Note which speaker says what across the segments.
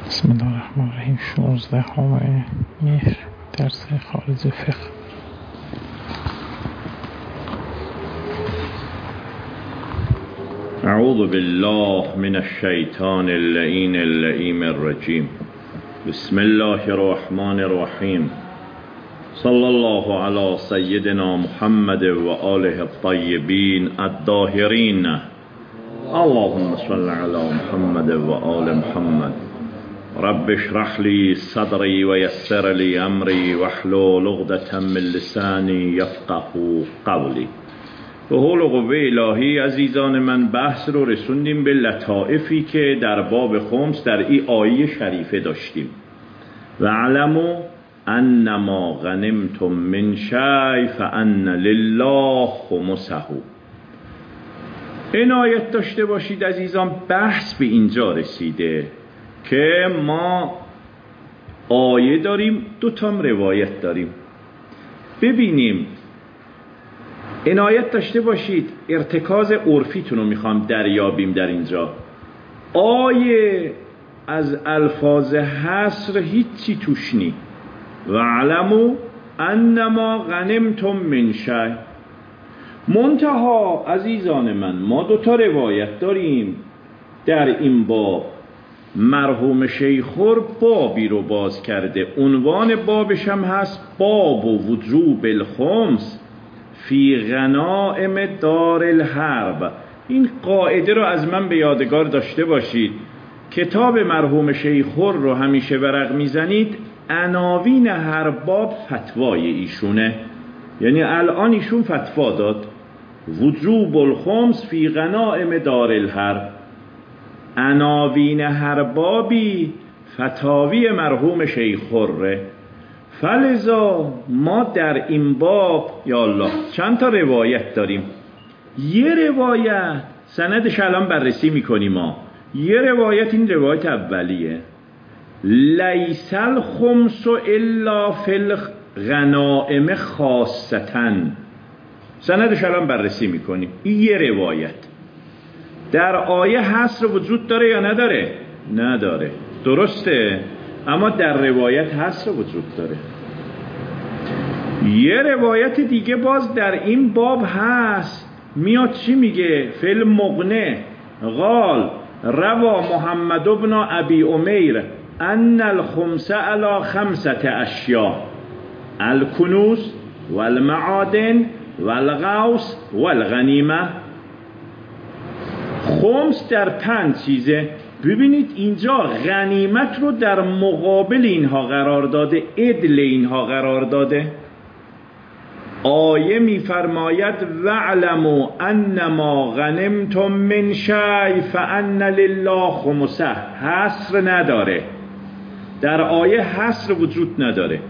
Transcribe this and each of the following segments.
Speaker 1: بسم الله الرحمن الرحیم. 16 مهر، درس خارج فقه.
Speaker 2: اعوذ بالله من الشیطان اللعین اللئیم الرجیم. بسم الله الرحمن الرحیم. صلی الله علی سیدنا محمد و آله الطیبین الطاهرین. اللهم صل علی محمد و آل محمد. رب اشرح لی صدری و یسر لی امری واحلل عقدة من لسانی یفقهوا قولی. به حول و قوه الهی عزیزان من، بحث رو رسوندیم به لطائفی که در باب خمس در این آیه شریفه داشتیم. و علموا انما غنمتم من شیء فان لله خمسه. عنایت داشته باشید عزیزان، بحث به اینجا رسیده که ما آیه داریم، دوتام روایت داریم. ببینیم، عنایت داشته باشید، ارتکاز عرفیتون رو میخوام دریابیم در اینجا. آیه از الفاظ حصر هیچی توش نی. و علموا انما غنمتم من شیء. منتها عزیزان من، ما دوتا روایت داریم در این باب. مرحوم شیخور بابی رو باز کرده، عنوان بابش هم هست باب وجوب الخمس فی غنائم دار الحرب. این قاعده رو از من به یادگار داشته باشید. کتاب مرحوم شیخور رو همیشه ورق میزنید، عناوین هر باب فتوای ایشونه. یعنی الان ایشون فتوا داد وجوب الخمس فی غنائم دار الحرب. عناوین هر بابی فتاوی مرحوم شیخوره. فلذا ما در این باب یا الله چند تا روایت داریم. یه روایت سندش الان بررسی میکنیم ما. یه روایت، این روایت اولیه، لیس الخمس الا فی الغنائم خاصتا. سندش الان بررسی میکنیم. این یه روایت. در آیه حصر وجود داره یا نداره؟ نداره، درسته، اما در روایت حصر وجود داره. یه روایت دیگه باز در این باب هست، میاد چی میگه؟ فی المغنی قال روا محمد بن ابی امیر ان الخمس علی خمسة اشیاء: الکنوز والمعادن والغوث والغنیمه. خمس در 5 چیزه. ببینید اینجا غنیمت رو در مقابل اینها قرار داده، عدل اینها قرار داده. آیه میفرماید وَاعْلَمُوا أَنَّمَا غَنِمْتُم مِّن شَیءٍ فَأَنَّ لِلَّهِ خُمُسَهُ. حصر نداره، در آیه حصر وجود نداره.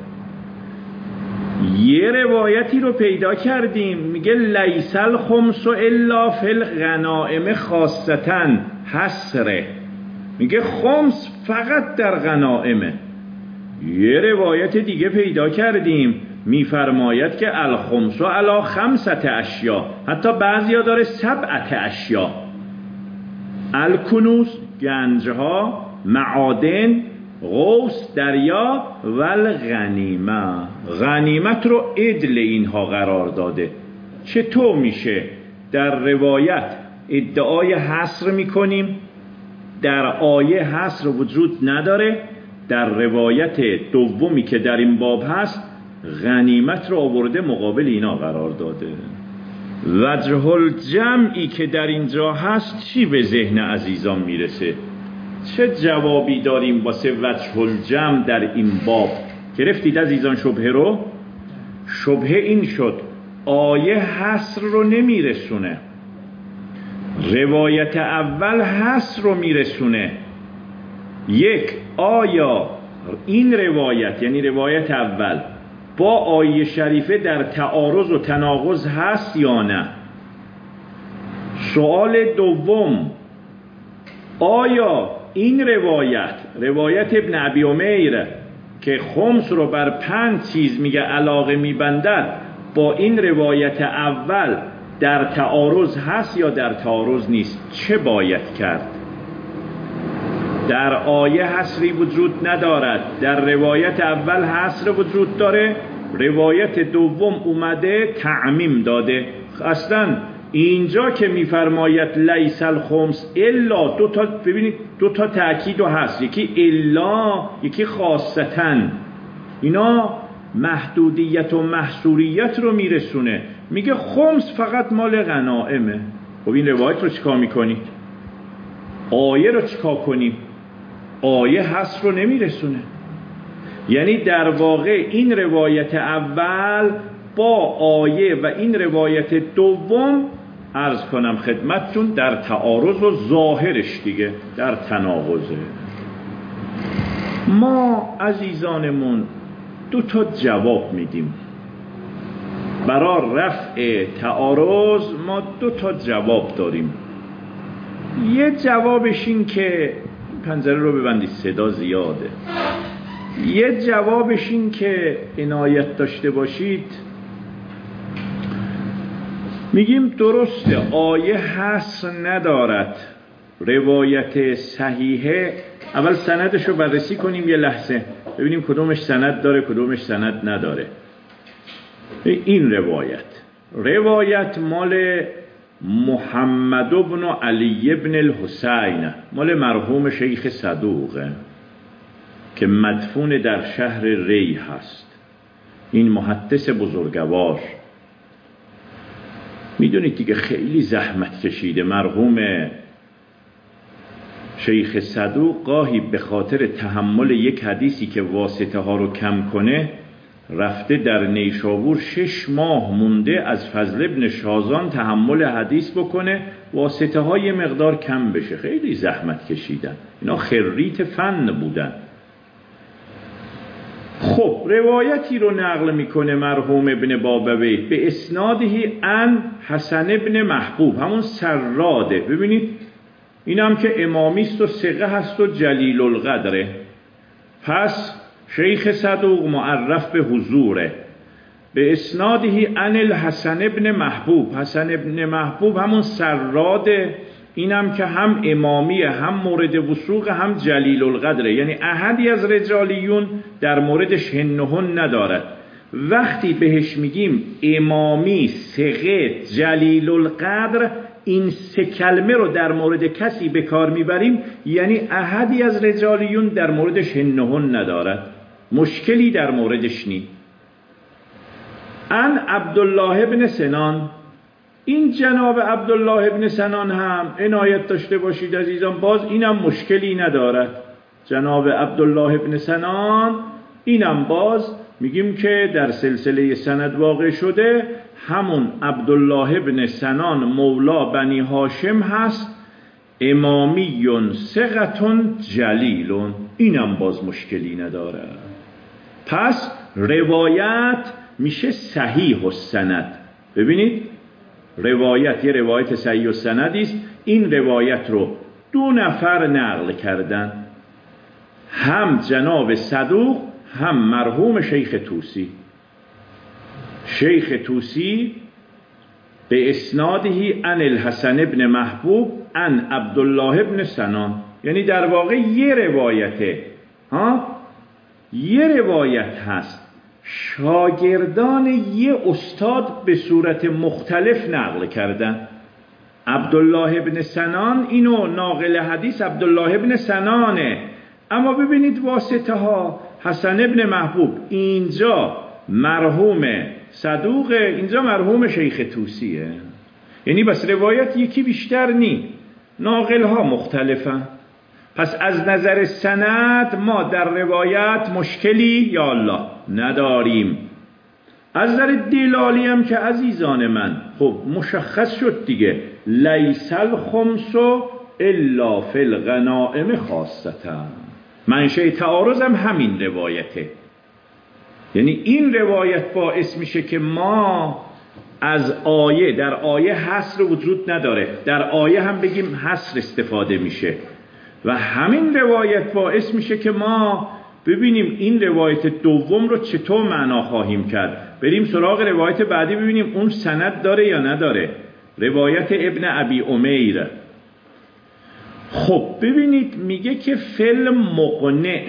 Speaker 2: یه روایتی رو پیدا کردیم میگه لیس الخمس الا فی الغنائم خاصتا. حصره، میگه خمس فقط در غنائمه. یه روایت دیگه پیدا کردیم میفرماید که الخمس علی خمسة اشیاء، حتی بعضیا داره 7 اشیاء: الکنوز گنجها، معادن غوث دریا، والغنیمه. غنیمت رو عدل اینها قرار داده. چطور میشه در روایت ادعای حصر میکنیم، در آیه حصر وجود نداره، در روایت دومی که در این باب هست غنیمت رو آورده مقابل اینا قرار داده؟ وجه الجمعی که در اینجا هست چی به ذهن عزیزان میرسه؟ چه جوابی داریم واسه وجه الجمع در این باب؟ گرفتید عزیزان شبهه رو؟ شبهه این شد آیه حصر رو نمیرسونه، روایت اول حصر رو میرسونه. یک، آیا این روایت یعنی روایت اول با آیه شریفه در تعارض و تناقض هست یا نه؟ سوال دوم، آیا این روایت ابن ابی امیر که خمس رو بر 5 چیز میگه علاقه میبندد، با این روایت اول در تعارض هست یا در تعارض نیست؟ چه باید کرد؟ در آیه حصری وجود ندارد، در روایت اول حصر وجود داره، روایت دوم اومده تعمیم داده. اصلا اینجا که میفرماید لیس الخمس الا، ببینید دو تا تأکید و هست، یکی الا یکی خاصتن، اینا محدودیت و محصوریت رو میرسونه. میگه خمس فقط مال غنائمه. خب این روایت رو چیکار میکنید؟ آیه رو چیکار کنیم؟ آیه هست رو نمیرسونه. یعنی در واقع این روایت اول با آیه و این روایت دوم عرض کنم خدمتتون در تعارض و ظاهرش دیگه در تناقضه. ما عزیزانمون دو تا جواب میدیم برای رفع تعارض. ما دو تا جواب داریم. یه جوابش این که پنجره رو ببندید صدا زیاده. یه جوابش این که عنایت داشته باشید، میگیم درسته آیه حصر ندارد، روایت صحیحه. اول سندش رو بررسی کنیم یه لحظه ببینیم کدومش سند داره کدومش سند نداره. این روایت مال محمد بن علی بن الحسین، مال مرحوم شیخ صدوقه که مدفون در شهر ری هست. این محدث بزرگوار، میدونید دیگه خیلی زحمت کشیده مرحوم شیخ صدوق. گاهی به خاطر تحمل یک حدیثی که واسطه ها رو کم کنه رفته در نیشابور 6 ماه مونده از فضل ابن شازان تحمل حدیث بکنه واسطه های مقدار کم بشه. خیلی زحمت کشیدن، اینا خریت فن بودن. خب روایتی رو نقل میکنه مرحوم ابن بابوی به اسنادهی ان حسن ابن محبوب، همون سراده. ببینید این هم که امامیست و ثقه هست و جلیل القدره، پس شیخ صدوق معرف به حضوره. به اسنادهی ان الحسن ابن محبوب، حسن ابن محبوب همون سراده، اینم که هم امامیه هم مورد وثوق هم جلیل القدره، یعنی احدی از رجالیون در موردش هنهن ندارد. وقتی بهش میگیم امامی، ثقه، جلیل القدر، این سه کلمه رو در مورد کسی به کار میبریم یعنی احدی از رجالیون در موردش هنهن ندارد، مشکلی در موردش نی. ان عبدالله بن سنان، این جناب عبدالله ابن سنان هم عنایت داشته باشید عزیزان، باز اینم مشکلی ندارد. جناب عبدالله ابن سنان اینم باز میگیم که در سلسله سند واقع شده، همون عبدالله ابن سنان مولا بنی هاشم هست، امامیون ثقتون جلیلون، اینم باز مشکلی ندارد. پس روایت میشه صحیح السند. ببینید روایت یه روایت صحیح السندی است. این روایت رو 2 نفر نقل کردن، هم جناب صدوق هم مرحوم شیخ طوسی. شیخ طوسی به اسنادهی ان الحسن ابن محبوب ان عبدالله ابن سنان، یعنی در واقع یه روایته، یه روایت هست، شاگردان یه استاد به صورت مختلف نقل کردن. عبدالله ابن سنان اینو ناقل حدیث عبدالله ابن سنانه، اما ببینید واسطه ها حسن ابن محبوب، اینجا مرحوم صدوقه، اینجا مرحوم شیخ طوسیه. یعنی بس روایت یکی بیشتر نی، ناقل ها مختلفن. پس از نظر سند ما در روایت مشکلی یا الله نداریم. از نظر دلالی هم که عزیزان من خب مشخص شد دیگه، لیس الخمس الا فی الغنائم خاصتا. منشأ تعارض هم همین روایته. یعنی این روایت باعث میشه که ما از آیه، در آیه حصر وجود نداره، در آیه هم بگیم حصر استفاده میشه، و همین روایت باعث میشه که ما ببینیم این روایت دوم رو چطور معنا خواهیم کرد. بریم سراغ روایت بعدی ببینیم اون سند داره یا نداره. روایت ابن ابی امیر خب ببینید میگه که فل مقنع،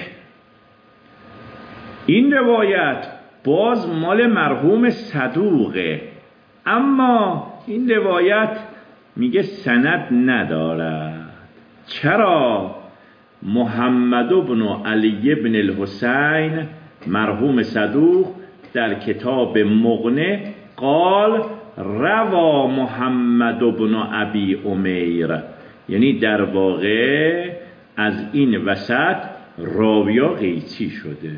Speaker 2: این روایت باز مال مرحوم صدوقه، اما این روایت میگه سند ندارد. چرا؟ محمد بن علی بن الحسین مرحوم صدوق در کتاب مغنی قال روا محمد بن ابی امیر، یعنی در واقع از این وسط راویا قیچی شده.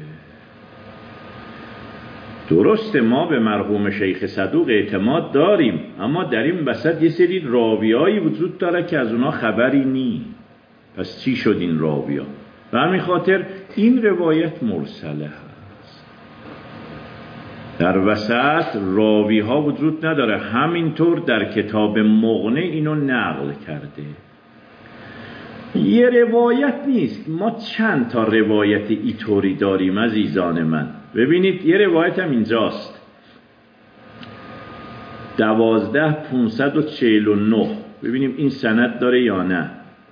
Speaker 2: درسته ما به مرحوم شیخ صدوق اعتماد داریم، اما در این وسط یه سری راویایی وجود داره که از اونا خبری نی. پس چی شد این راویا؟ و همین خاطر این روایت مرسله هست، در وسط راوی ها وجود نداره. همینطور در کتاب مغنی اینو نقل کرده. یه روایت نیست، ما چند تا روایت ایطوری داریم عزیزان من. ببینید یه روایت هم اینجاست 12549، ببینیم این سند داره یا نه.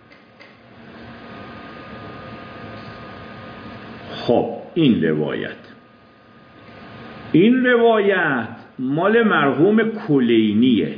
Speaker 2: خب این روایت مال مرحوم کلینیه،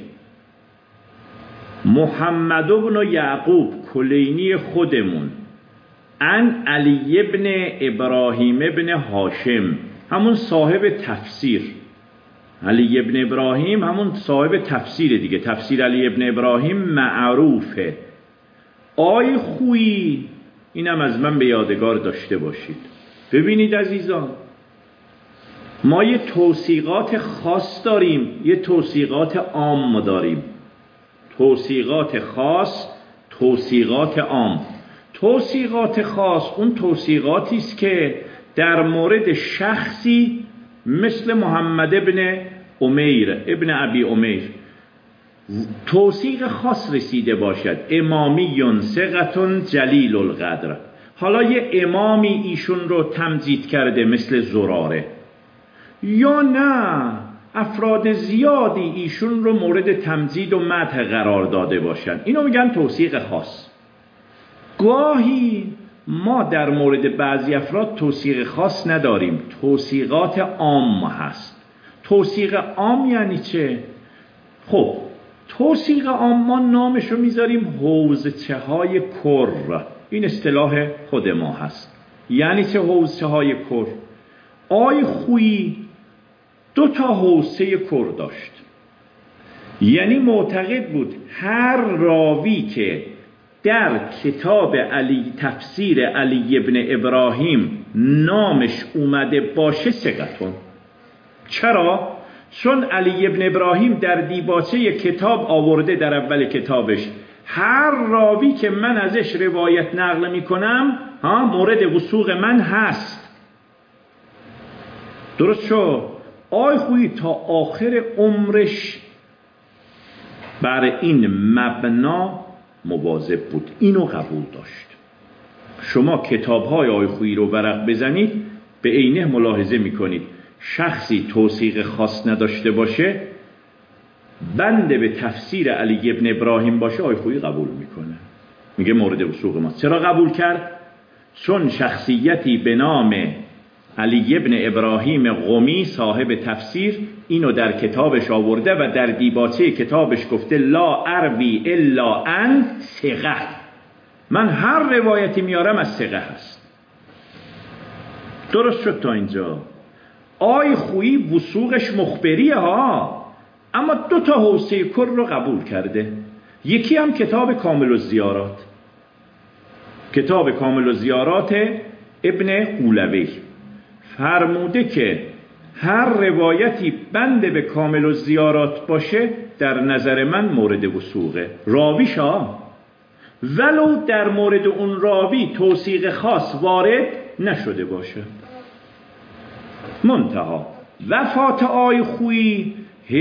Speaker 2: محمد بن یعقوب کلینی خودمون، عن علی ابن ابراهیم ابن هاشم، همون صاحب تفسیر. علی ابن ابراهیم همون صاحب تفسیر دیگه، تفسیر علی ابن ابراهیم معروفه. آی خویی، اینم از من به یادگار داشته باشید. ببینید عزیزان، ما یه توثیقات خاص داریم، یه توثیقات عام داریم. توثیقات خاص، توثیقات عام. توثیقات خاص اون توثیقاتی است که در مورد شخصی مثل محمد ابن امیر ابن ابی امیر توثیق خاص رسیده باشد، امامی ثقة جلیل القدر. حالا یه امامی ایشون رو تمجید کرده مثل زراره، یا نه افراد زیادی ایشون رو مورد تمجید و مدح قرار داده باشند، اینو میگن توثیق خاص. گاهی ما در مورد بعضی افراد توثیق خاص نداریم، توثیقات عام هست. توثیق عام یعنی چه؟ خب توثیق عام ما نامش رو میذاریم حوزچه های کر، این اصطلاح خود ما هست. یعنی چه حوزچه های کر؟ آی خویی 2 حوزه کر داشت، یعنی معتقد بود هر راوی که در کتاب علی تفسیر علی ابن ابراهیم نامش اومده باشه ثقتون. چرا؟ چون علی ابن ابراهیم در دیباچه کتاب آورده در اول کتابش هر راوی که من ازش روایت نقل میکنم مورد وثوق من هست. درست شد؟ آی خویی تا آخر عمرش بر این مبنا مواظب بود، اینو قبول داشت. شما کتاب‌های آی خویی رو ورق بزنید به عینه ملاحظه میکنید شخصی توثیق خاص نداشته باشه، بنده به تفسیر علی ابن ابراهیم باشه، آی خویی قبول میکنه، میگه مورد وثوق ماست. چرا قبول کرد؟ چون شخصیتی به نام علی ابن ابراهیم قمی صاحب تفسیر اینو در کتابش آورده و در دیباچه کتابش گفته لا اروی الا عن ثقه، من هر روایتی میارم از ثقه هست. درست شد تا اینجا؟ آی خویی وثوقش مخبریه ها، اما 2 حوزه کر رو قبول کرده. یکی هم کتاب کامل الزیارات، کتاب کامل الزیارات ابن قولوی فرموده که هر روایتی بنده به کامل الزیارات باشه در نظر من مورد وثوقه، راویش ولو در مورد اون راوی توثیق خاص وارد نشده باشه. منتها وفات آی خویی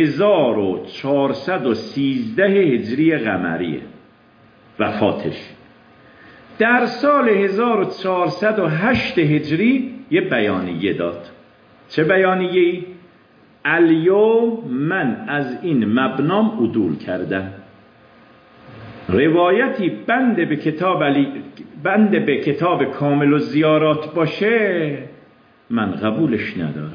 Speaker 2: 1413 هجری قمریه وفاتش. در سال 1408 هجری یه بیانیه داد. چه بیانیه‌ای؟ الیوم من از این مبنام عدول کردم. روایتی بند به کتاب کامل الزیارات باشه من قبولش ندارم.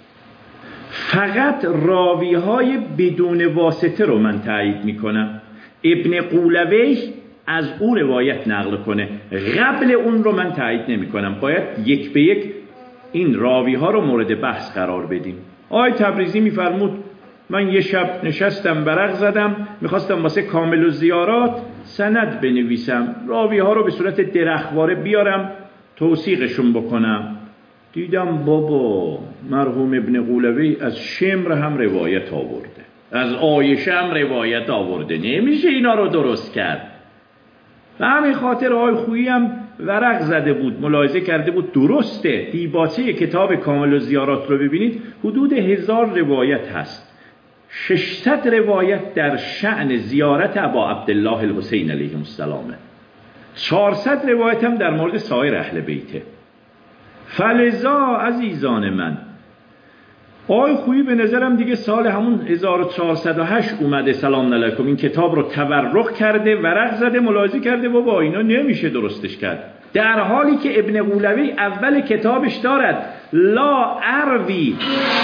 Speaker 2: فقط راوی های بدون واسطه رو من تایید میکنم. ابن قولوی از او روایت نقل کنه، قبل اون رو من تایید نمی کنم. باید یک به یک این راوی ها رو مورد بحث قرار بدیم. آقای تبریزی میفرمود من یه شب نشستم برق زدم، میخواستم واسه کامل الزیارات سند بنویسم، راوی ها رو به صورت درخواره بیارم توثیقشون بکنم. دیدم بابا مرحوم ابن قولوی از شمر هم روایت آورده، از عایشه هم روایت آورده، نمیشه اینا رو درست کرد. و همین خاطر آقای خویی هم ورق زده بود، ملاحظه کرده بود درسته. دیباچه کتاب کامل الزیارات رو ببینید حدود 1000 روایت هست. 600 روایت در شأن زیارت ابا عبدالله الحسین علیه السلام، 400 روایت هم در مورد سایر اهل بیته. فلذا عزیزان من آقای خویی به نظرم دیگه سال همون 1408 اومده سلام علیکم این کتاب رو تورق کرده، ورق زده، ملاحظه کرده بابا اینا نمیشه درستش کرد، در حالی که ابن قولوی اول کتابش دارد لا اروی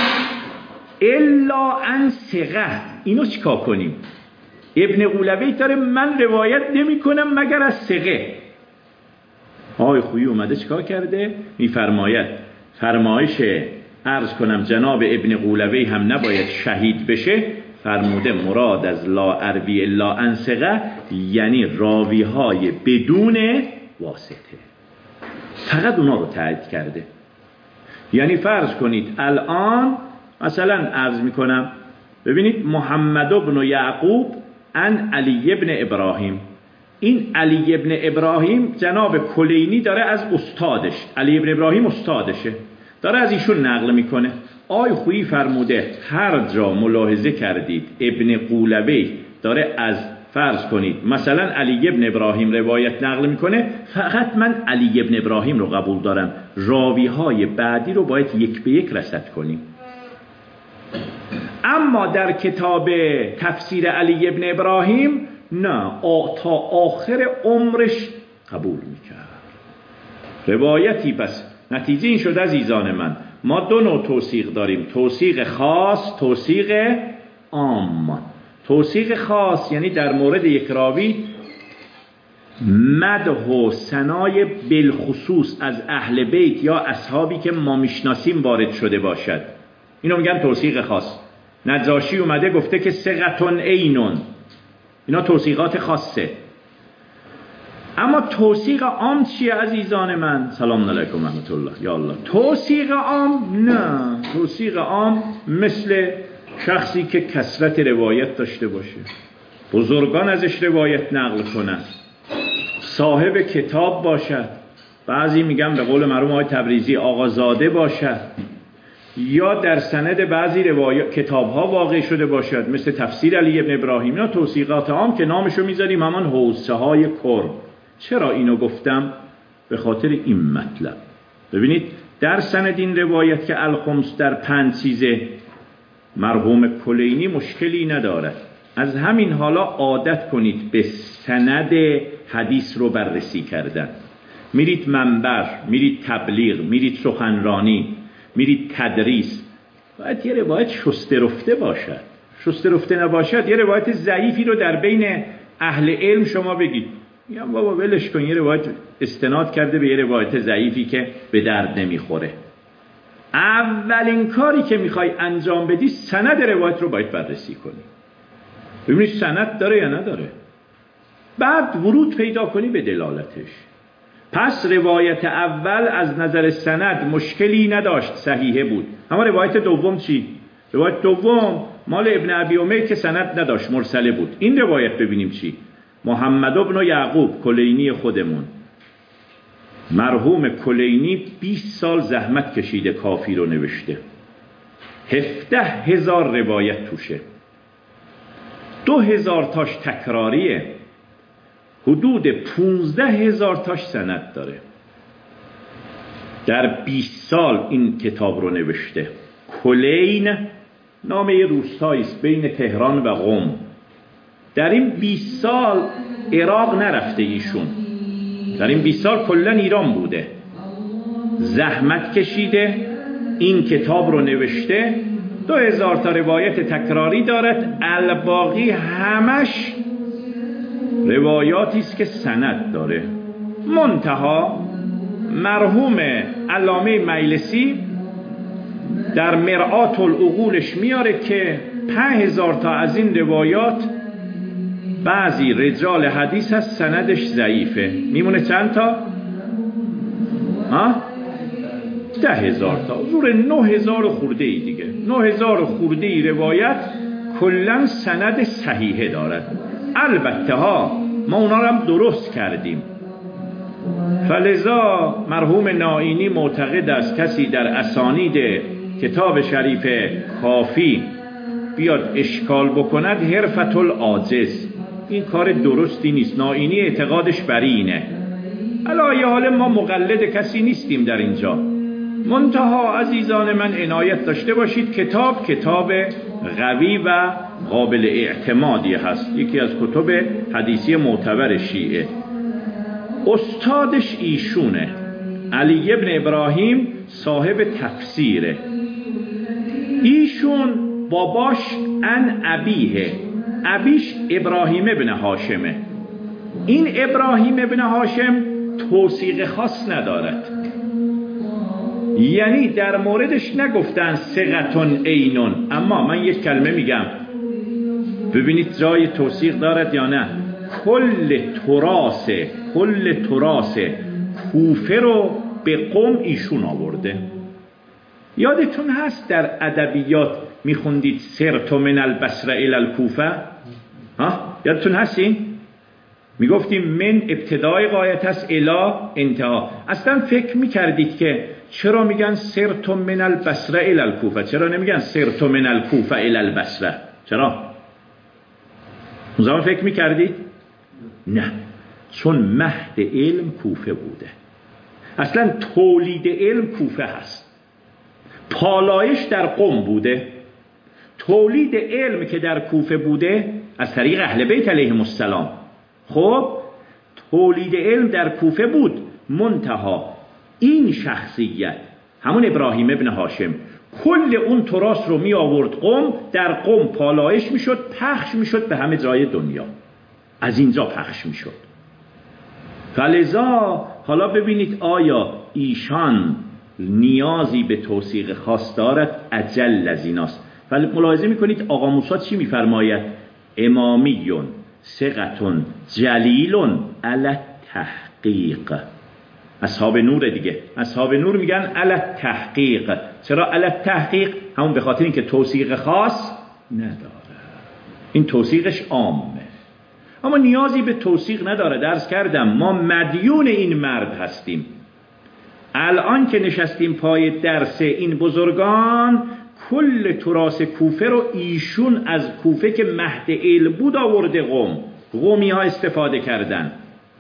Speaker 2: الا عن ثقه. اینو چیکار کنیم؟ ابن قولوی داره من روایت نمی کنم مگر از ثقه. آقای خویی اومده چیکار کرده؟ میفرماید فرمایش عرض کنم جناب ابن قولوی هم نباید شهید بشه، فرموده مراد از لا اروی الا عن ثقه یعنی راوی های بدون واسطه، فقط اونا رو تایید کرده. یعنی فرض کنید الان مثلا عرض میکنم ببینید محمد بن یعقوب عن علی بن ابراهیم، این علی بن ابراهیم جناب کلینی داره از استادش، علی بن ابراهیم استادشه، داره از ایشون نقل میکنه. آقای خویی فرموده هر جا ملاحظه کردید ابن قولوی داره از فرض کنید مثلا علی بن ابراهیم روایت نقل میکنه، فقط من علی بن ابراهیم رو قبول دارم، راوی های بعدی رو باید یک به یک رصد کنیم. اما در کتاب تفسیر علی ابن ابراهیم نه، تا آخر عمرش قبول میکرد روایتی. پس نتیجه این شد عزیزان من ما دو نوع توثیق داریم، توثیق خاص، توثیق عام. توثیق خاص یعنی در مورد یک راوی مدح و ثنای بالخصوص از اهل بیت یا اصحابی که ما میشناسیم وارد شده باشد، اینو میگن توثیق خاص. نجاشی اومده گفته که ثقتون عینون، اینا توثیقات خاصه. اما توثیق عام چیه عزیزان من؟ سلام علیکم رحمت الله یا الله. توثیق عام نه، توثیق عام مثل شخصی که کثرت روایت داشته باشه، بزرگان ازش روایت نقل کنن، صاحب کتاب باشد، بعضی میگن به قول مرحوم آقای تبریزی آقازاده باشد، یا در سند بعضی کتاب ها واقع شده باشد مثل تفسیر علی ابن ابراهیم. اینا توثیقات عام که نامشو میذاریم همان حوزه های کرم. چرا اینو گفتم؟ به خاطر این مطلب. ببینید در سند این روایت که الخمس در 5 چیزه مرحوم کلینی مشکلی ندارد. از همین حالا عادت کنید به سند حدیث رو بررسی کردن. میرید منبر، میرید تبلیغ، میرید سخنرانی، میرید تدریس، باید یه روایت شسته رفته باشد. شسته رفته نباشد یه روایت ضعیفی رو در بین اهل علم شما بگید، میگم بابا ولش کن، یه روایت استناد کرده به یه روایت ضعیفی که به درد نمیخوره. اولین کاری که میخوای انجام بدی سند روایت رو باید بررسی کنی، ببینید سند داره یا نداره، بعد ورود پیدا کنی به دلالتش. پس روایت اول از نظر سند مشکلی نداشت، صحیحه بود. اما روایت دوم چی؟ روایت دوم مال ابن ابی امیه که سند نداشت، مرسله بود. این روایت ببینیم چی؟ محمد بن یعقوب کلینی خودمون، مرحوم کلینی 20 سال زحمت کشیده کافی رو نوشته، 17,000 روایت توشه، 2,000 تاش تکراریه، حدود 15,000 تاش سند داره. در 20 سال این کتاب رو نوشته. کلین نام یه روستایی است بین تهران و قم. در این 20 سال عراق نرفته ایشون، در این 20 سال کلا ایران بوده، زحمت کشیده، این کتاب رو نوشته، 2000 تا روایت تکراری دارد، الباقی همش روایاتی است که سند داره. منتها مرحوم علامه مجلسی در مرآت العقولش میاره که 5000 تا از این روایات بعضی رجال حدیث هست سندش ضعیفه. میمونه چند تا؟ 10,000 تا، حضور 9000 خورده ای دیگه، 9000 خورده ای روایت کلا سند صحیحه دارد. البته ما اونا رو هم درست کردیم، فلذا مرحوم نائینی معتقد است کسی در اسانید کتاب شریف کافی بیاد اشکال بکند حرفت العاجز، این کار درستی نیست. نائینی اعتقادش بر اینه. علی حال ما مقلد کسی نیستیم در اینجا. منتها عزیزان من عنایت داشته باشید، کتاب قوی و قابل اعتمادی هست، یکی از کتب حدیثی معتبر شیعه. استادش ایشونه، علی ابن ابراهیم صاحب تفسیره. ایشون باباش ان ابیه، ابیش ابراهیم ابن هاشمه. این ابراهیم ابن هاشم توثیق خاص ندارد، یعنی در موردش نگفتن ثقتون عینون. اما من یک کلمه میگم ببینید جای توثیق دارد یا نه. کل تراث کوفه رو به قم ایشون آورده. یادتون هست در ادبیات میخوندید سرت من البصره الی الکوفه؟ یادتون هستین؟ میگفتیم من ابتدای غایت هست الی انتها. اصلا فکر میکردید که چرا میگن سرت من البصره الی الکوفه، چرا نمیگن سرت من الکوفه الی البصره؟ چرا؟ اون زمان فکر میکردید؟ نه، چون مهد علم کوفه بوده. اصلا تولید علم کوفه هست، پالایش در قم بوده. تولید علم که در کوفه بوده از طریق اهل بیت علیهم السلام. خب تولید علم در کوفه بود، منتها این شخصیت همون ابراهیم ابن هاشم کل اون تراث رو می آورد قم، در قم پالایش می شد، پخش می شد به همه جای دنیا، از اینجا پخش می شد. فلذا حالا ببینید آیا ایشان نیازی به توثیق خاص دارد؟ اجل از ایناست. ولی ملاحظه میکنید آقا موسی چی میفرماید؟ امامیون ثقتون جلیلون علی تحقیق. اصحاب نور دیگه، اصحاب نور میگن علی تحقیق. چرا علی تحقیق؟ همون به خاطر اینکه توثیق خاص نداره، این توثیقش عامه، اما نیازی به توثیق نداره. درس کردم ما مدیون این مرد هستیم. الان که نشستیم پای درس این بزرگان، کل تراث کوفه رو ایشون از کوفه که مهد علم بود آورده قم، قمی ها استفاده کردن.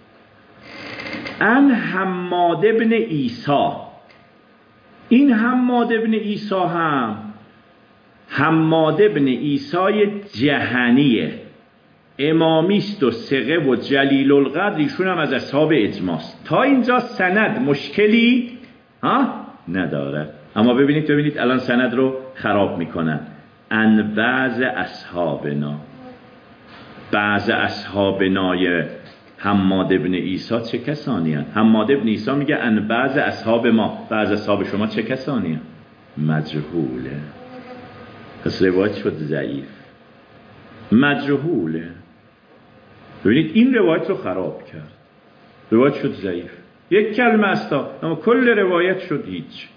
Speaker 2: ان حماد ابن عیسی، این حماد ابن عیسی هم حماد ابن عیسی جهنیه، امامیست و ثقه و جلیل القدر، ایشون هم از اصحاب اجماست. تا اینجا سند مشکلی نداره. اما ببینید الان سند رو خراب میکنن. ان بعض اصحابنا، بعض اصحابنای حماد ابن عیسی چه کسانی هستند؟ حماد ابن عیسی میگه ان بعض اصحاب ما، بعض اصحاب شما چه کسانی هستند؟ مجهوله. پس روایت شد ضعیف، مجهوله. ببینید این روایت رو خراب کرد، روایت شد ضعیف، یک کلمه استا، اما کل روایت شد هیچ.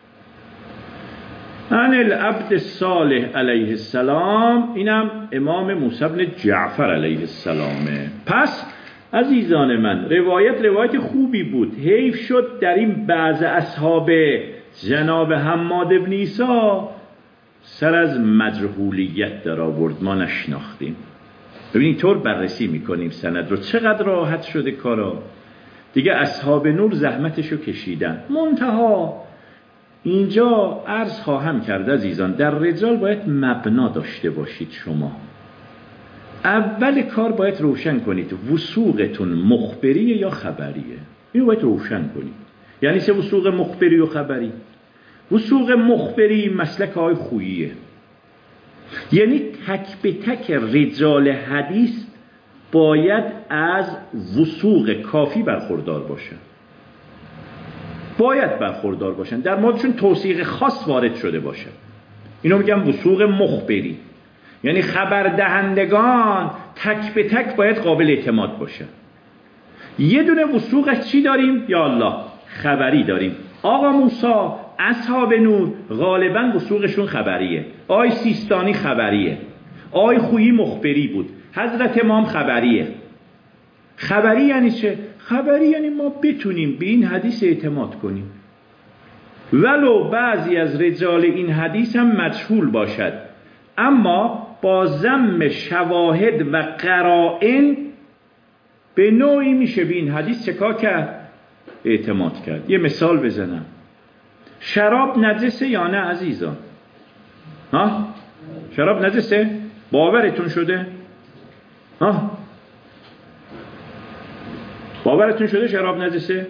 Speaker 2: ان العبد صالح علیه السلام، اینم امام موسی بن جعفر علیه السلامه. پس عزیزان من روایت خوبی بود، حیف شد در این بعض اصحاب جناب حماد ابن عیسی سر از مجهولیت در آورد، ما نشناختیم. ببینید طور بررسی میکنیم سند رو، چقدر راحت شده کارا دیگه. اصحاب نور زحمتشو کشیدن. منتها اینجا عرض خواهم کرد عزیزان، در رجال باید مبنا داشته باشید شما. اول کار باید روشن کنید وثوقتون مخبریه یا خبریه. اینو باید روشن کنید. یعنی چه وثوق مخبری و خبری؟ وثوق مخبری مسلک آقای خوییه، یعنی تک به تک رجال حدیث باید از وثوق کافی برخوردار باشن، باید برخوردار باشن، در موردشون توثیق خاص وارد شده باشه. اینو میگم وثوق مخبری، یعنی خبر دهندگان تک به تک باید قابل اعتماد باشه. یه دونه وثوقش چی داریم؟ یا الله خبری داریم. آقا موسی، اصحاب نور غالبا وثوقشون خبریه. آی سیستانی خبریه، آی خویی مخبری بود، حضرت امام خبریه. خبری یعنی چه؟ خبری یعنی ما بتونیم به این حدیث اعتماد کنیم ولو بعضی از رجال این حدیث هم مجهول باشد، اما با ضم شواهد و قرائن به نوعی میشه به این حدیث چکار کرد؟ اعتماد کرد. یه مثال بزنم، شراب نجسه یا نه عزیزان؟ ها؟ شراب نجسه؟ باورتون شده؟ ها؟ باورتون شده شراب نجسه؟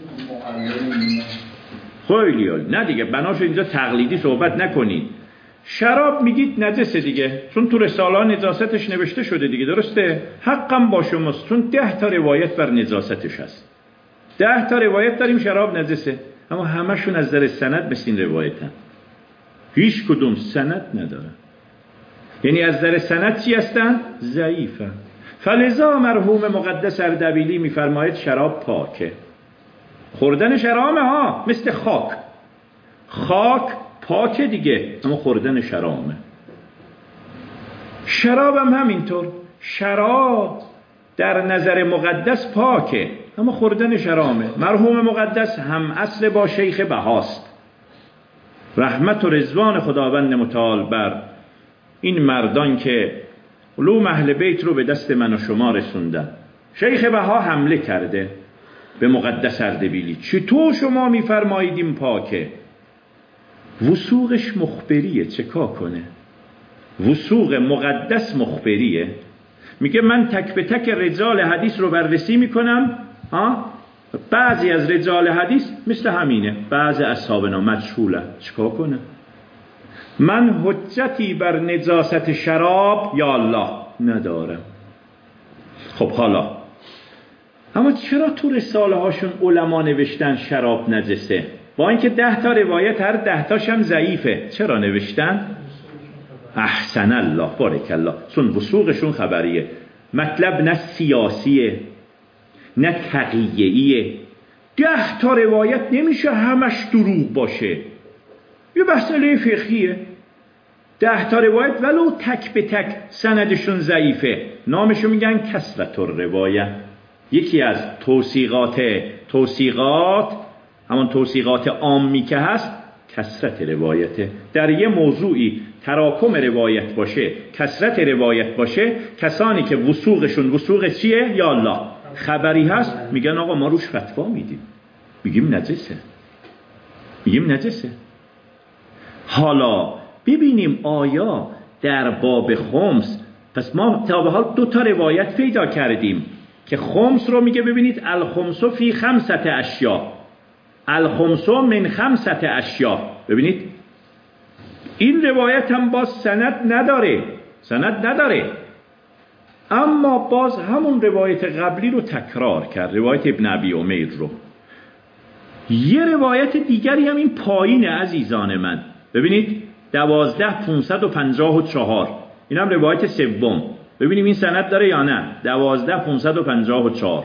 Speaker 2: خیلی عالی. نه دیگه بناش اینجا تقلیدی صحبت نکنید. شراب میگید نجسه دیگه، چون تو رساله نجاستش نوشته شده دیگه، درسته؟ حقم با شماست، چون 10 تا روایت بر نجاستش هست. 10 تا روایت داریم شراب نجسه، اما همشون از نظر سند مثل این روایتن، هیچ کدوم سند ندارن. یعنی از نظر سند چی هستن؟ ضعیفن. فلذا مرحوم مقدس اردبیلی میفرماید شراب پاکه. خوردن شرامه ها، مثل خاک. خاک پاکه دیگه، اما خوردن شرامه. شراب هم همینطور. شراب در نظر مقدس پاکه، اما خوردن شرامه. مرحوم مقدس هم اصل با شیخ بهاست، رحمت و رضوان خداوند متعال بر این مردان که علوم اهل بیت رو به دست من و شما رسوندن. شیخ بها حمله کرده به مقدس اردبیلی، چطور شما میفرمایید این پاکه؟ وثوقش مخبریه، چکار کنه؟ وثوق مقدس مخبریه، میگه من تک به تک رجال حدیث رو بررسی میکنم. بعضی از رجال حدیث مثل همینه، بعضی اصحابنا مجهوله، چکار کنه؟ من حجتی بر نجاست شراب یا الله ندارم. خب حالا اما چرا تو رساله هاشون علما نوشتن شراب نجسه؟ با اینکه 10 تا روایت هر 10 تاش هم ضعیفه، چرا نوشتن؟ احسن الله، بارک الله، چون وثوقشون خبریه. مطلب نه سیاسیه نه تقییعیه. 10 تا روایت نمیشه همش دروغ باشه، یه مسئله فقهیه. 10 تا روایت ولو تک به تک سندشون ضعیفه، نامشو میگن کثرت الروایه. یکی از توثیقات همون توثیقات عامی که هست کثرت روایته. در یه موضوعی تراکم روایت باشه، کثرت روایت باشه، کسانی که وثوقشون وثوق چیه؟ یا الله خبری هست، میگن آقا ما روش فتوا میدیم، میگیم نجسه. حالا ببینیم آیا در باب خمس، پس ما تا به حال 2 تا روایت پیدا کردیم که خمس رو میگه ببینید الخمس فی 5 اشیاء، الخمس من 5 اشیاء. ببینید این روایت هم باز سند نداره، اما باز همون روایت قبلی رو تکرار کرد، روایت ابن ابی امیر رو. یه روایت دیگری هم این پایینه عزیزان من، ببینید 12554، این هم روایت سوم. ببینیم این سند داره یا نه. 12554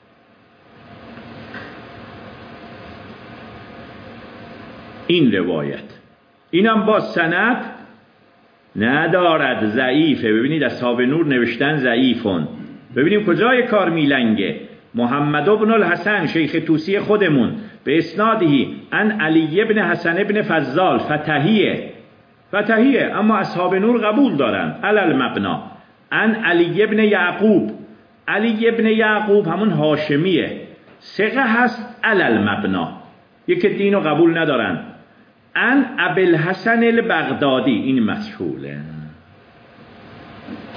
Speaker 2: این روایت، اینم با سند ندارد، ضعیفه. ببینید اصحاب نور نوشتن ضعیفون. ببینیم کجای کار میلنگه. محمد ابن الحسن شیخ توسی خودمون به اسنادهی ان علی ابن حسن ابن فضال فتحیه، اما اصحاب نور قبول دارن علل مبنا. ان علی ابن یعقوب، علی ابن یعقوب همون هاشمیه، ثقه هست علل مبنا، یک دینو قبول ندارن. ان ابوالحسن البغدادی، این مشهوله.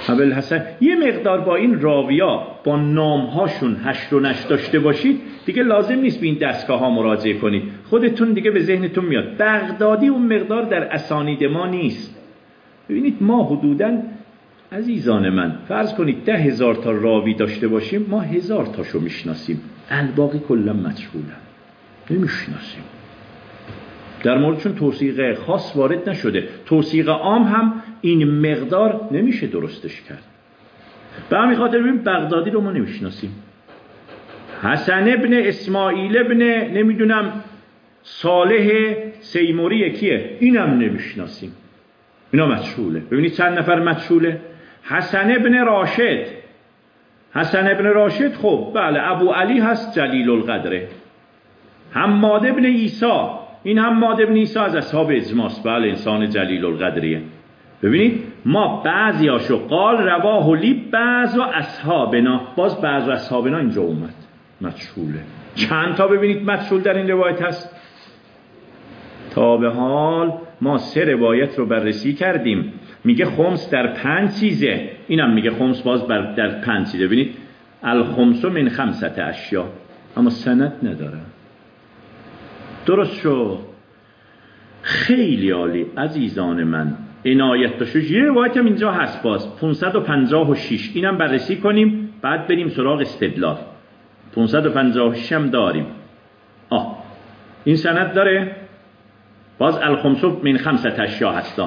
Speaker 2: ابوالحسن یه مقدار با این راویا با نامهاشون هشت و نشت داشته باشید دیگه لازم نیست به این دستگاه ها مراجعه کنید، خودتون دیگه به ذهنتون میاد. بغدادی اون مقدار در اسانید ما نیست. ببینید ما حدوداً عزیزان من فرض کنید 10,000 تا راوی داشته باشیم، ما 1000 تاشو میشناسیم، الباقی کلا مجهولن، نمیشناسیم. در موردشون توثیق خاص وارد نشده، توثیق عام هم این مقدار نمیشه درستش کرد. به همین خاطر ببین بغدادی رو ما نمیشناسیم. حسن ابن اسماعیل ابن نمیدونم صالح سیموری کیه، اینم نمیشناسیم، اینا مجهوله. ببینید چند نفر مجهوله. حسن ابن راشد، حسن ابن راشد خب بله ابو علی هست جلیل القدره. حماد ابن عیسی، این حماد ابن عیسی از اصحاب اجماست، بله انسان جلیل القدریه. ببینید ما بعضیاشو قال رواه لی بعض و اصحابنا، باز بعض و اصحابنا اینجا اومد مجهوله. چند تا ببینید مجهول در این روایت هست. تا به حال ما 3 روایت رو بررسی کردیم. میگه خمس در 5 چیزه، اینم میگه خمس باز در 5 چیزه. ببینید الخمس من 5 اشیا، اما سند نداره. درست شد. خیلی عالی عزیزان من، عنایت داشته. یه روایت هم اینجا هست باز 556، اینم بررسی کنیم بعد بریم سراغ استدلال. 556 هم داریم. این سند داره باز الخمس من 5 اشیا هستا.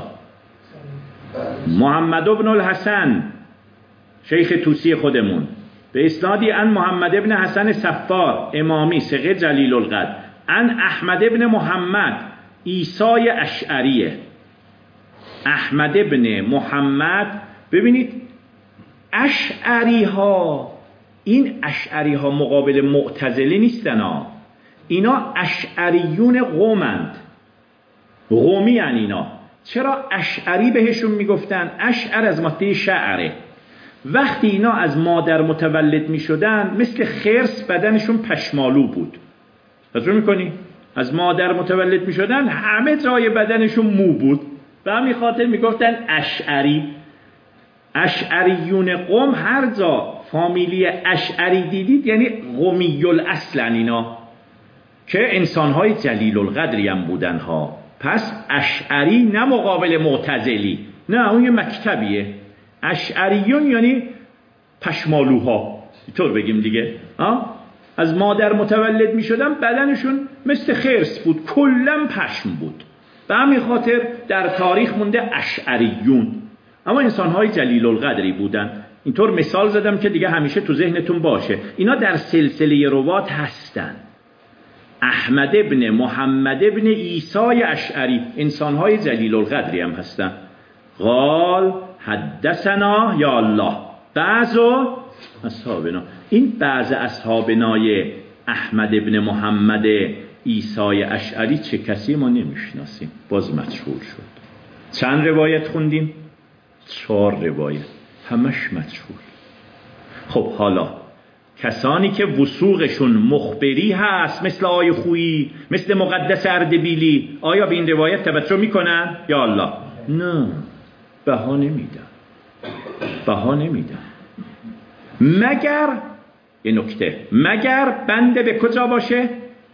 Speaker 2: محمد ابن الحسن شیخ توسی خودمون به اسنادی ان محمد ابن حسن صفار امامی ثقه جلیل القدر ان احمد ابن محمد عیسی اشعریه. احمد ابن محمد، ببینید اشعری ها، این اشعری ها مقابل معتزله نیستن ها، اینا اشعریون قومند، قومی ان اینا. چرا اشعری بهشون میگفتن؟ اشعر از ماده شعره. وقتی اینا از مادر متولد میشدن مثل خرس بدنشون پشمالو بود. توجه میکنی؟ از مادر متولد میشدن همه جای بدنشون مو بود، به همین خاطر میگفتن اشعری. اشعریون قوم، هر جا فامیلی اشعری دیدید یعنی قومی الاصل اینا، که انسانهای جلیل القدری هم بودن ها. پس اشعری نه مقابل معتزلی، نه اون یه مکتبیه. اشعریون یعنی پشمالوها، اینطور بگیم دیگه. از مادر متولد می شدن بدنشون مثل خرس بود، کلن پشم بود، به همین خاطر در تاریخ مونده اشعریون. اما انسانهای جلیل القدری بودن. اینطور مثال زدم که دیگه همیشه تو ذهنتون باشه. اینا در سلسله روات هستن. احمد ابن محمد ابن عیسی اشعری انسانهای جلیل القدری هم هستن. قال حدثنا یا الله بعض اصحابنا. این بعض اصحابنای احمد ابن محمد عیسی اشعری چه کسی ما نمیشناسیم، باز مجهول شد. چند روایت خوندیم؟ 4 روایت، همش مجهول. خب حالا کسانی که وثوقشون مخبری هست مثل آی خویی، مثل مقدس اردبیلی، آیا به این روایت توجه میکنن؟ یا الله نه، بها نمیدن، بها نمیدن. مگر یه نکته، مگر بنده به کجا باشه؟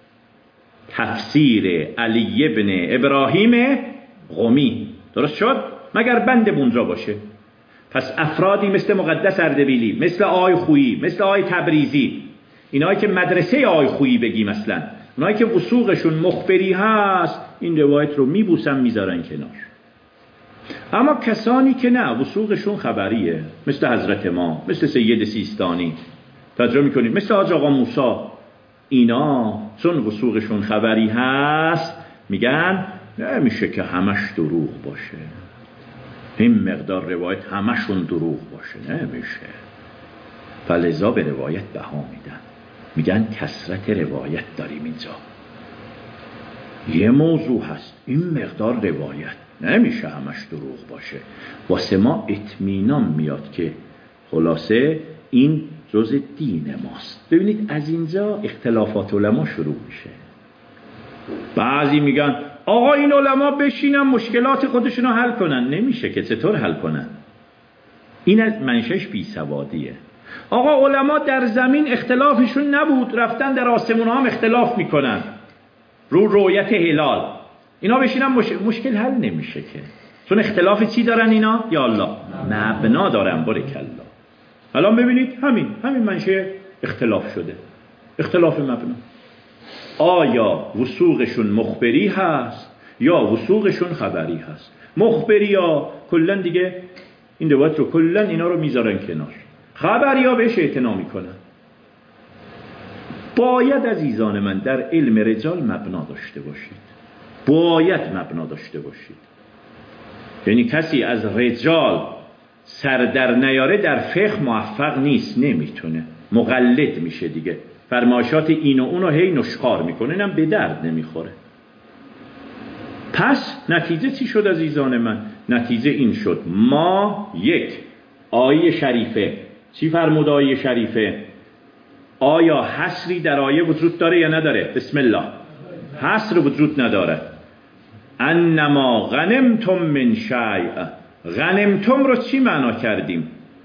Speaker 2: تفسیر علی ابن ابراهیم قمی. درست شد؟ مگر بنده بونجا باشه. پس افرادی مثل مقدس اردبیلی، مثل آی خویی، مثل آی تبریزی، اینایی که مدرسه آی خویی بگیم اصلا، اونایی که وثوقشون مخبری هست، این روایت رو میبوسن میذارن کنار. اما کسانی که نه، وثوقشون خبریه، مثل حضرت ما، مثل سید سیستانی، ترجمه میکنیم مثل حاج آقا موسی، اینا چون وثوقشون خبری هست میگن نمیشه که همش دروغ باشه، این مقدار روایت همشون دروغ باشه، نمیشه. فلذا به روایت بها میدن، میگن کثرت روایت داریم اینجا، یه موضوع هست این مقدار روایت، نمیشه همش دروغ باشه. واسه ما اطمینان میاد که خلاصه این جز دین ماست. ببینید از اینجا اختلافات علما شروع میشه. بعضی میگن آقا این علما بشینن مشکلات خودشونو حل کنن. نمیشه که، چطور حل کنن؟ این از منشش بیسوادیه. آقا علما در زمین اختلافشون نبود، رفتن در آسمون هم اختلاف میکنن رو رؤیت هلال. اینا بشینن مشکل حل نمیشه که، چون اختلاف چی دارن اینا؟ یا الله مبنا دارن. بارکالله. الان ببینید همین منشه اختلاف شده، اختلاف مبنا. آیا وثوقشون مخبری هست یا وثوقشون خبری هست؟ مخبری ها کلن دیگه این روایت رو کلن اینا رو میذارن کنار، خبری ها بهش اعتنا میکنن. باید عزیزان من در علم رجال مبنا داشته باشید، باید مبنا داشته باشید. یعنی کسی از رجال سر در نیاره در فقه موفق نیست، نمیتونه، مقلد میشه دیگه، فرمایشات این و اون رو هی نشخوار میکنه، اینم به درد نمیخوره. پس نتیجه چی شد عزیزان من؟ نتیجه این شد ما یک آیه شریفه چی فرمود؟ آیه شریفه آیا حصری در آیه وجود داره یا نداره؟ بسم الله. حصر وجود نداره. انما غنمتم من شیء. غنمتم رو چی معنا کردیم؟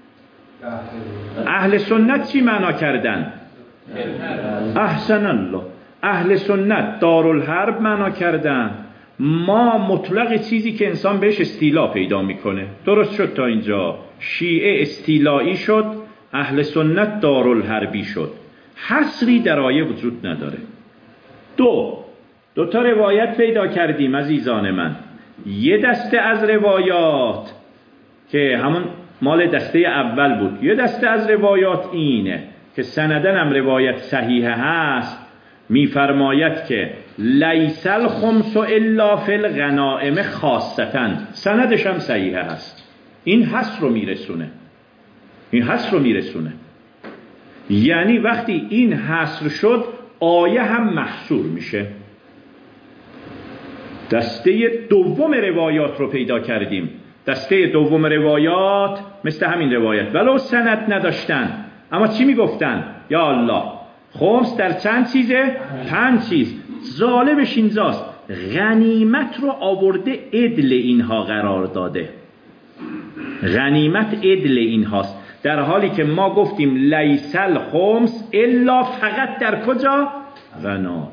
Speaker 2: اهل سنت چی معنا کردن؟ احسن الله. اهل سنت دارالحرب معنا کردن. ما مطلق چیزی که انسان بهش استیلا پیدا میکنه. درست شد تا اینجا؟ شیعه استیلایی شد، اهل سنت دارالحربی شد. حصری در آیه وجود نداره. دو تا روایت پیدا کردیم عزیزان من. یه دسته از روایات که همون مال دسته اول بود، یه دسته از روایات اینه که سندن هم روایت صحیحه هست، میفرماید که لیس الخمس الا فی الغنائم خاصتا. سندش هم صحیحه هست. این حصر رو میرسونه. یعنی وقتی این حصر شد آیه هم محصور میشه. دسته دوم روایات رو پیدا کردیم. دسته دوم روایات مثل همین روایت ولو سند نداشتن، اما چی میگفتن؟ یا الله خمس در چند چیزه؟ 5 چیز. ظالمش اینجاست، غنیمت رو آورده عدل اینها قرار داده. غنیمت عدل اینهاست، در حالی که ما گفتیم لیس الخمس الا فقط در کجا؟ غنائم.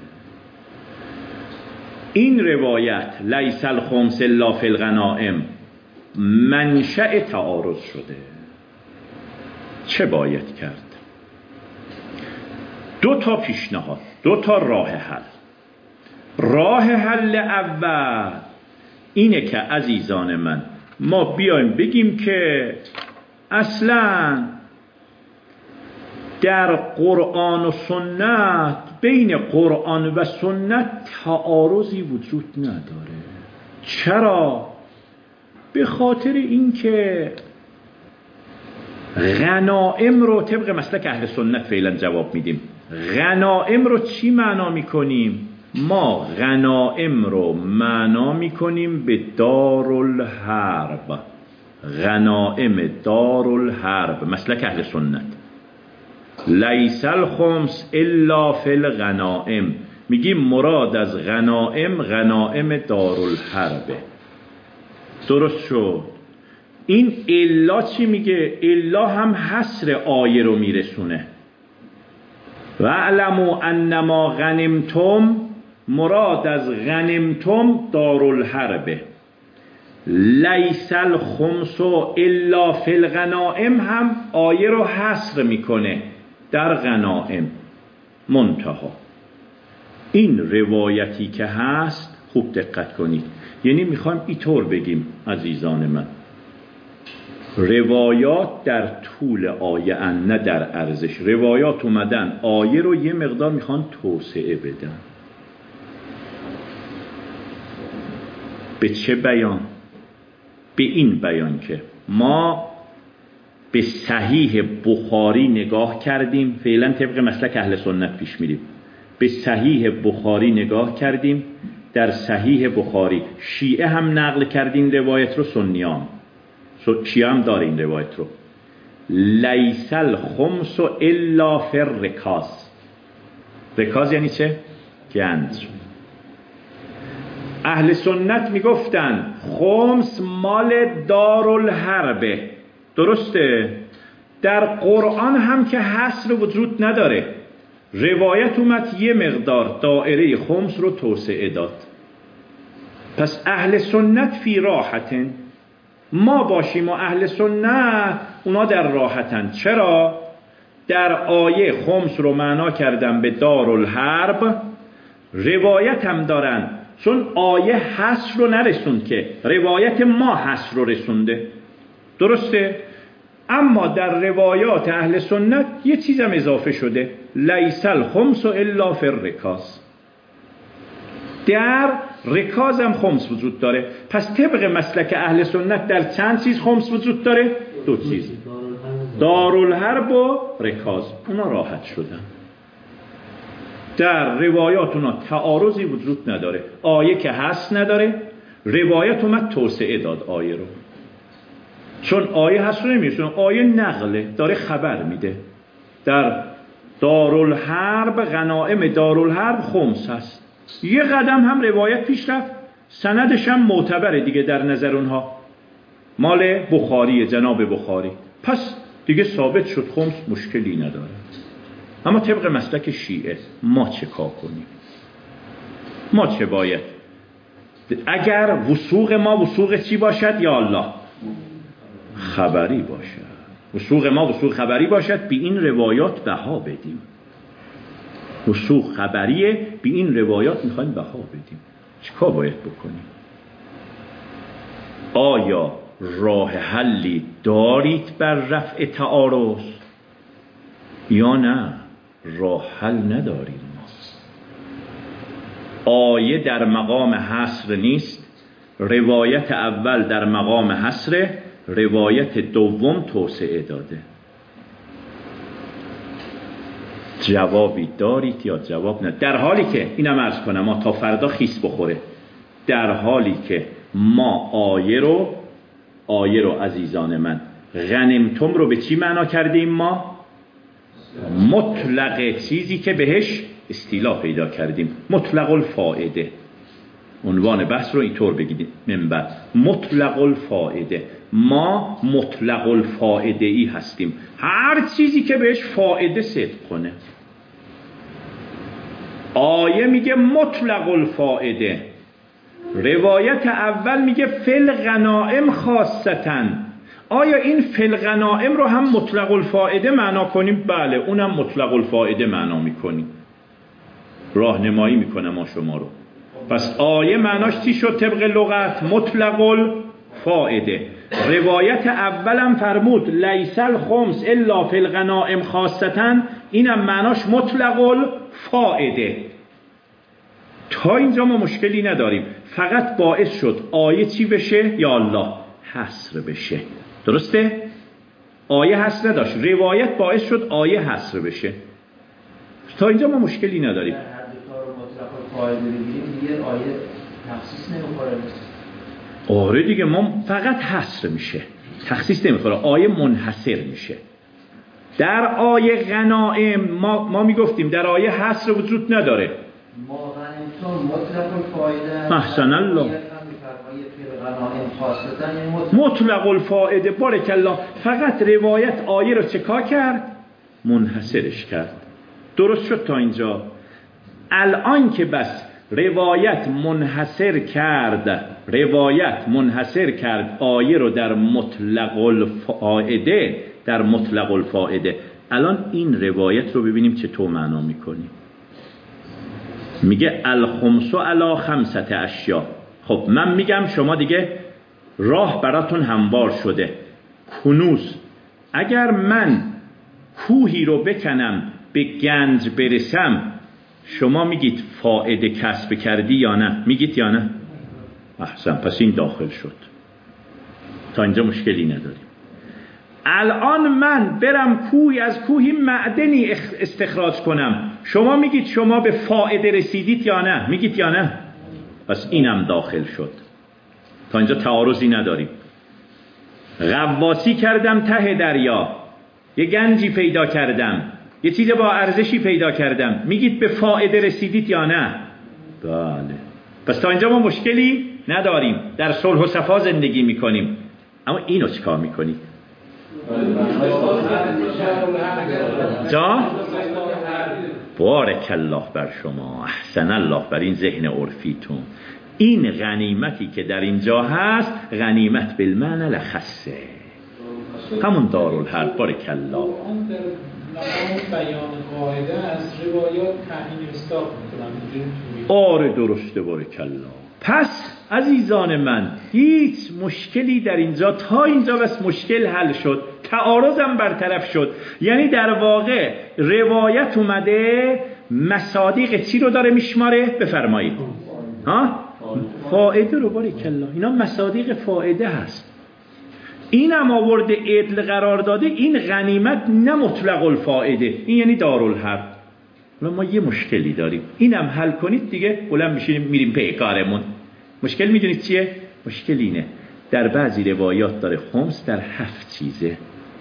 Speaker 2: این روایت لیس الخمس الا فی الغنائم منشأ تعارض شده. چه باید کرد؟ 2 تا پیشنهاد، 2 تا راه حل. راه حل اول اینه که عزیزان من ما بیایم بگیم که اصلا در قرآن و سنت، بین قرآن و سنت تعارضی وجود نداره. چرا؟ به خاطر اینکه غنائم رو طبق مسلک اهل سنت فعلا جواب میدیم. غنائم رو چی معنا میکنیم؟ ما غنائم رو معنا میکنیم به دارالحرب. غنائم دارالحرب مسلک اهل سنت. لیس الخمس الا فی الغنائم، میگیم مراد از غنائم غنائم دارالحربه. درست شد؟ این الا چی میگه؟ الا هم حصر آیه رو میرسونه. و اعلموا انما غنمتم، مراد از غنمتم دارالحربه. لیس الخمس الا فی الغنائم هم آیه رو حصر میکنه در غنائم. منتها این روایتی که هست خوب دقت کنید، یعنی میخوایم اینطور بگیم عزیزان من، روایات در طول آیه ان نه در ارزش. روایات اومدن آیه رو یه مقدار میخوان توسعه بدن. به چه بیان؟ به این بیان که ما به صحیح بخاری نگاه کردیم، فعلا طبق مسلک اهل سنت پیش میریم. به صحیح بخاری نگاه کردیم، در صحیح بخاری شیعه هم نقل کردیم روایت رو، سنیان شیعه هم داره این روایت رو. لیس الخمس الا فی الرکاز. رکاز یعنی چه؟ گنج. اهل سنت میگفتن خمس مال دارالحربه، درسته؟ در قرآن هم که حصر وجود نداره. روایت اومد یه مقدار دائره خمس رو توسعه داد. پس اهل سنت فی راحتن، ما باشیم و اهل سنت اونا در راحتن. چرا؟ در آیه خمس رو معنا کردن به دارالحرب، روایت هم دارن، چون آیه حصر رو نرسوند که روایت ما حصر رو رسونده. درسته؟ اما در روایات اهل سنت یه چیزم اضافه شده، لیس الخمس الا فی الرکاز، در رکاز هم خمس وجود داره. پس طبق مسلک اهل سنت در چند چیز خمس وجود داره؟ دو چیز، دارالحرب و رکاز. اونا راحت شدن. در روایات اونا تعارضی وجود نداره، آیه که هست نداره، روایت اومد توسعه داد آیه رو، چون آیه هست رو نمیشون، آیه نقله، داره خبر میده. در دارالحرب، غنائم دارالحرب خمس هست. یه قدم هم روایت پیش رفت، سندش هم معتبره دیگه در نظر اونها، مال بخاری، جناب بخاری. پس دیگه ثابت شد خمس، مشکلی نداره. اما طبق مسلک شیعه ما چه کار کنیم؟ ما چه باید؟ اگر وثوق ما وثوق چی باشد؟ یا الله، خبری باشد. وثوق ما وثوق خبری باشد، بی این روایات بها بدیم. وثوق خبریه، بی این روایات میخوایم بها بدیم. چه کار باید بکنیم؟ آیا راه حلی دارید بر رفع تعارض یا نه؟ راه حل نداریم ما. آیه در مقام حصر نیست، روایت اول در مقام حصر، روایت دوم توسعه داده. جوابی دارید یا جواب نه؟ در حالی که اینم عرض کنم ما تا فردا خیس بخوره، در حالی که ما آیه رو عزیزان من، غنمتم رو به چی معنا کردیم ما؟ مطلق چیزی که بهش استیلاح پیدا کردیم، مطلق الفائده. عنوان بحث رو اینطور بگیدیم من بعد، مطلق الفائده. ما مطلق الفائده ای هستیم، هر چیزی که بهش فائده صدق کنه. آیه میگه مطلق الفائده، روایت اول میگه فل غنائم خاصتن. آیا این فل غنائم رو هم مطلق الفائده معنا کنیم؟ بله، اونم مطلق الفائده معنا میکنیم، راهنمایی میکنه ما شما رو. پس آیه معناش چی شد طبق لغت؟ مطلق الفائده. روایت اولم فرمود لیس الخمس الا فی الغنائم خاصتن، اینم معناش مطلق الفائده. تا اینجا ما مشکلی نداریم، فقط باعث شد آیه چی بشه؟ یا الله، حصر بشه. درسته؟ آیه حصر نداشت، روایت باعث شد آیه حصر بشه. تا اینجا ما مشکلی نداریم. آره دیگه، ما فقط حصر میشه، تخصیص نمیخوره، آیه منحصر میشه. در آیه غنائم ما میگفتیم در آیه حصر وجود نداره.
Speaker 3: ما غنیمتم مطلق الفائده،
Speaker 2: احسن الله، مطلق الفائده، بارک الله. فقط روایت آیه رو چکار کرد؟ منحصرش کرد. درست شد تا اینجا؟ الان که بس روایت منحصر کرد آیه رو در مطلق الفائده، الان این روایت رو ببینیم چطور معنا میکنیم. میگه الخمس علی خمسة اشیاء. خب من میگم شما دیگه راه براتون هموار شده. کنوز، اگر من کوهی رو بکنم به گنج برسم، شما میگید فائده کسب کردی یا نه؟ میگید یا نه؟ احسن، پس این داخل شد، تا اینجا مشکلی نداریم. الان من برم از کوهی معدنی استخراج کنم، شما میگید شما به فائده رسیدید یا نه؟ میگید یا نه؟ پس اینم داخل شد، تا اینجا تعارضی نداریم. غواصی کردم ته دریا، یه گنجی پیدا کردم، یه چیز با ارزشی پیدا کردم، میگید به فائده رسیدید یا نه؟ بله. پس تا اینجا ما مشکلی نداریم، در صلح و صفا زندگی میکنیم. اما اینو چیکار میکنید؟ جا بارک الله بر شما، احسن الله بر این ذهن عرفیتون. این غنیمتی که در اینجا هست غنیمت بالمعنی لخصه، همون دارالحرب. بارک الله.
Speaker 4: اون در بیان قاعده از روایات تعیین مصداق میکنن.
Speaker 2: آره درسته، بارک الله. پس عزیزان من هیچ مشکلی در اینجا تا اینجا بس مشکل حل شد، تعارضم برطرف شد. یعنی در واقع روایت اومده مصادیق چی رو داره میشماره؟ بفرمایید. ها؟ فائده رو. بارک الله. اینا مصادیق فائده هست. اینم آورده عدل قرار داده. این غنیمت نه مطلق الفائده، این یعنی دارالحرب. ما یه مشکلی داریم، اینم حل کنید دیگه بلند میشیم میریم پی کارمون. مشکل میدونید چیه؟ مشکل اینه در بعضی روایات داره خمس در 7 چیزه.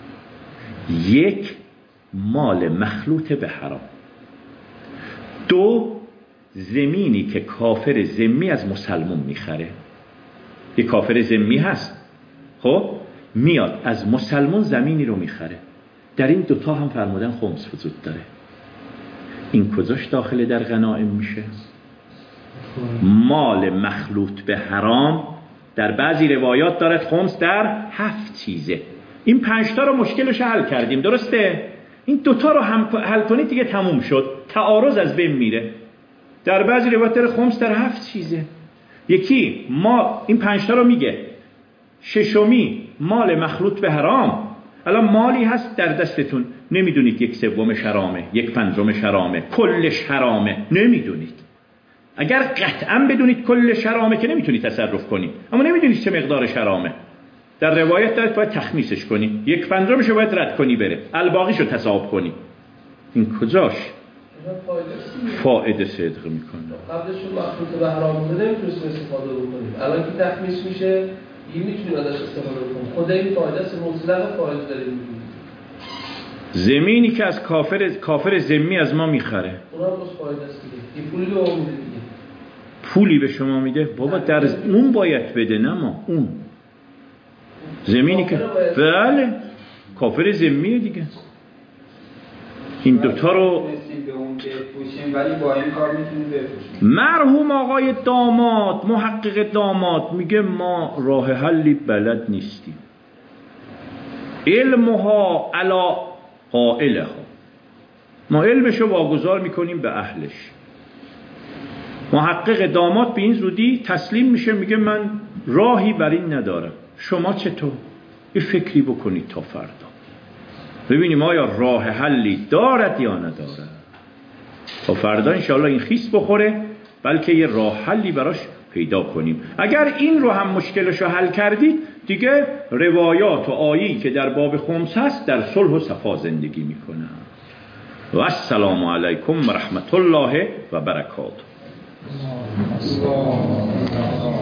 Speaker 2: 1 مال مخلوط به حرام. 2 زمینی که کافر ذمی از مسلمون میخره. یه کافر ذمی هست، خب میاد از مسلمون زمینی رو میخره. در این دوتا هم فرمودن خمس وجود داره. این کجاش داخل در غنائم میشه؟ مال مخلوط به حرام در بعضی روایات داره خمس در 7 چیزه. این 5 تا رو مشکلش حل کردیم، درسته؟ این دوتا رو هم حل کنید دیگه تموم شد، تعارض از بین میره. در بعضی روایات داره خمس در 7 چیزه. یکی ما این 5 تا رو میگه. ششمی مال مخلوط به حرام. الان مالی هست در دستتون، نمیدونید 1/3 حرامه، 1/5 حرامه، کلش حرامه، نمیدونید. اگر قطعا بدونید کلش حرامه که نمیتونید تصرف کنید، اما نمیدونید چه مقدارش حرامه. در روایت دارید باید تخمیسش کنی، 1/5 باید رد کنی بره، الباقیشو تصاحب کنی. این کجاش فائده صدق میکنه؟
Speaker 5: قبلش مخلوط به حرام بوده نمیتونستیم استفاده بکنیم، الان که تخمیس میشه این میتونیم ازش استفاده بکنیم. خود این فایده است، مطلق فایده داریم.
Speaker 2: زمینی که از کافر ذمی از ما میخره،
Speaker 5: اونم بس فایده است دیگه. این پولی به ما میده دیگه.
Speaker 2: پولی به شما میده؟ بابا در اون باید بده، نه ما. اون زمینی که بله کافر ذمیه دیگه. این دوتا رو
Speaker 6: ولی با این کار میتونیم بفروشیم.
Speaker 2: مرحوم آقای داماد، محقق داماد میگه ما راه حلی بلد نیستیم. علمها علی قائلها، ما علمشو واگذار میکنیم به اهلش. محقق داماد به این زودی تسلیم میشه، میگه من راهی بر این ندارم. شما چطور؟ یه فکری بکنید تا فردا ببینیم آیا راه حلی دارد یا ندارد. تا فردا انشاءالله این خیس بخوره بلکه یه راه حلی براش پیدا کنیم. اگر این رو هم مشکلشو حل کردید دیگه روایات و آیی که در باب خمس هست در صلح و صفا زندگی میکنن. و السلام علیکم و رحمت الله و برکاته.